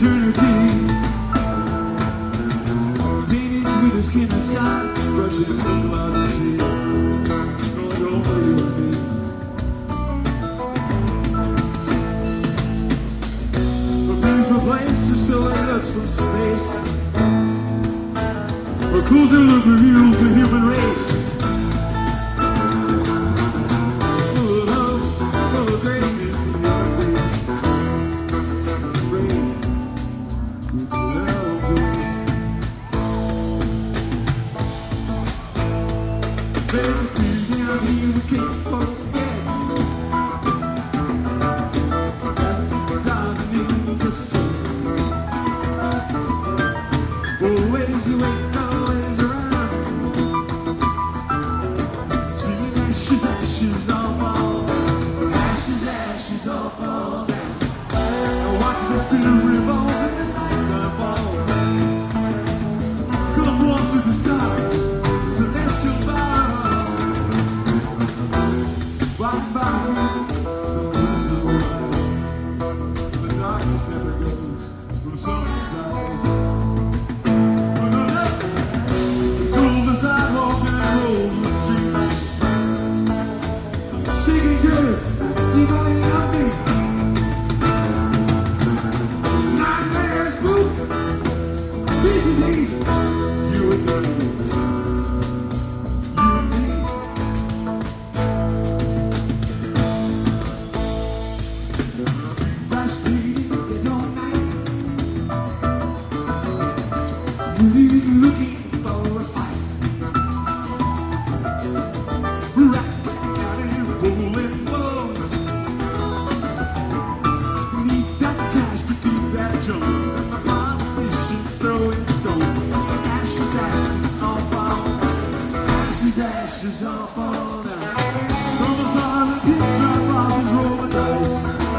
eternity. Painted with the skin of sky, brushing some clouds and sea. Going over you and me. A beautiful place is so it looks from space. A closer look reveals the human race. Full of love, full of grace is the human face. Afraid we can love to waste. There's a few down here we can't forget. Hasn't done anything just yet. Always you ain't always around. Singing ashes, ashes all fall down. Ashes, ashes all fall down. I watch the spirit revolves and the night time falls. Come waltz with the stars, celestial bow. By the invisible eyes. The darkness never goes from someone's eyes. Sidewalks and rolls the streets, shaking turf, dividing up me. Nightmares spook, piece of these. You and me, you and me. Flash bleeding, get your night. Really looking for a fight. And the politicians throwing stones. Ashes, ashes all fall down. Ashes, ashes all fall down. From the silent pinstripe bosses rolling dice.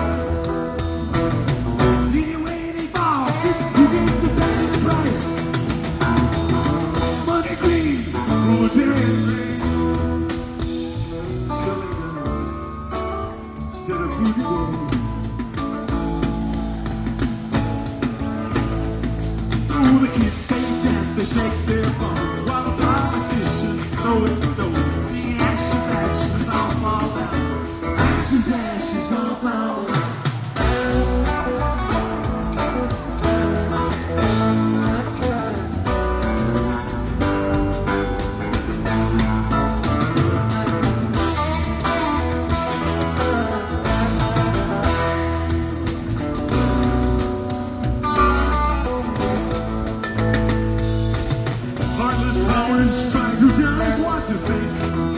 Anyway they fall, this begins to pay the price. Money green, proletarian rain. Selling guns instead of food today. The kids, they dance, they shake their bones, while the politicians throwing stones. The ashes, ashes all fall down. Ashes, ashes all fall down. Trying to tell us what to think.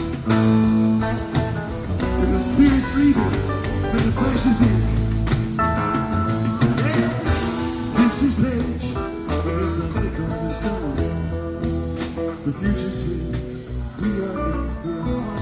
If the spirit's sleeping, then the flesh is ink. History's page, but it's not become the stone. The future's here, we are in, we are on.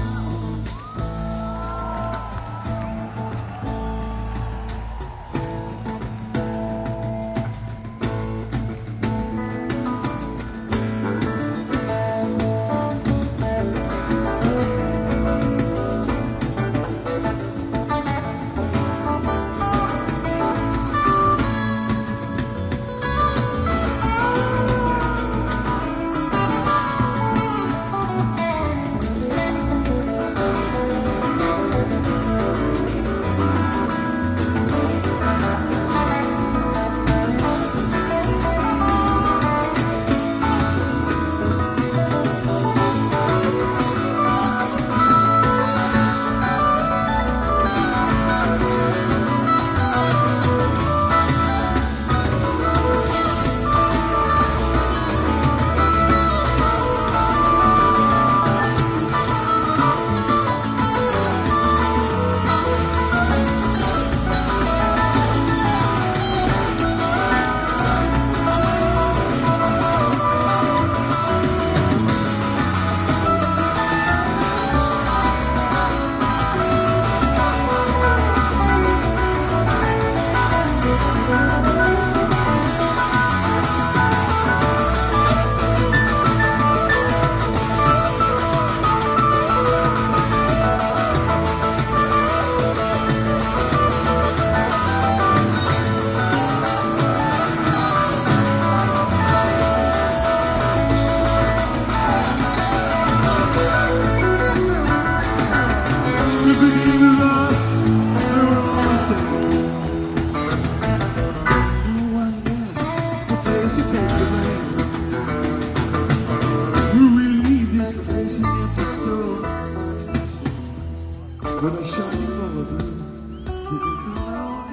living alone.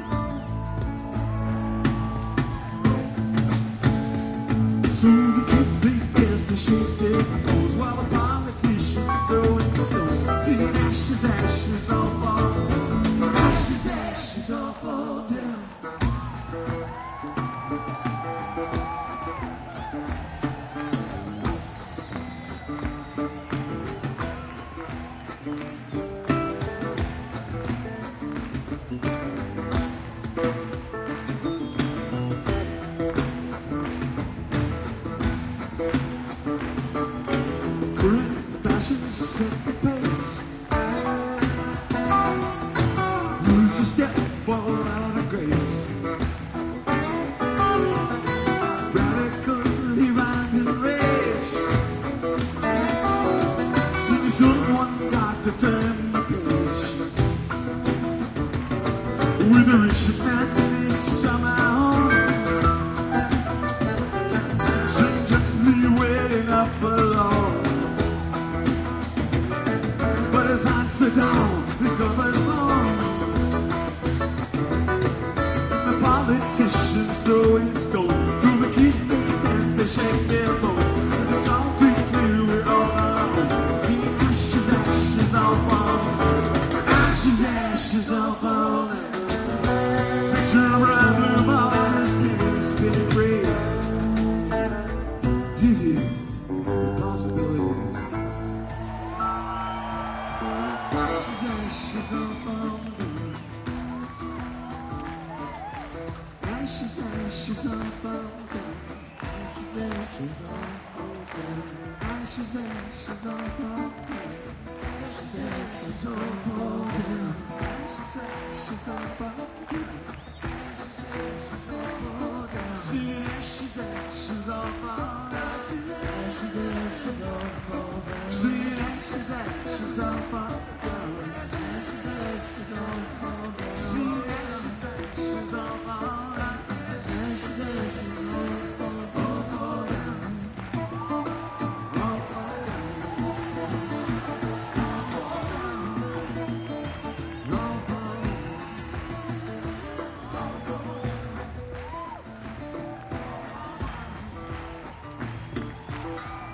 So the kids, they guess they shake their nose while the politicians throwing stones. Singing ashes, ashes all fall, ashes, ashes all fall down. Fashion set the pace. Lose your step, fall out of grace. Radically rhymed in rage. See, someone got to turn the page. With a rich man in his summer home, sing just leave waiting up for long. Sit down, his cover's long. The politicians throwing stones. Through the keys, they dance, they shake their bones. As it's all too clear, we're all alone. See ashes, ashes all fall. Ashes, ashes all fall. Picture a bright blue ball spinning, spinning free. Dizzy with possibilities. Ashes, ashes all fall down. Ashes, ashes all fall down. Ashes, ashes all fall down. Ashes, ashes all fall down. Ashes, ashes all fall down. Ashes, ashes all fall down. Singing ashes, ashes all fall down. Ashes, ashes all fall down. Singing ashes, ashes all fall down. Ashes, ashes all fall down.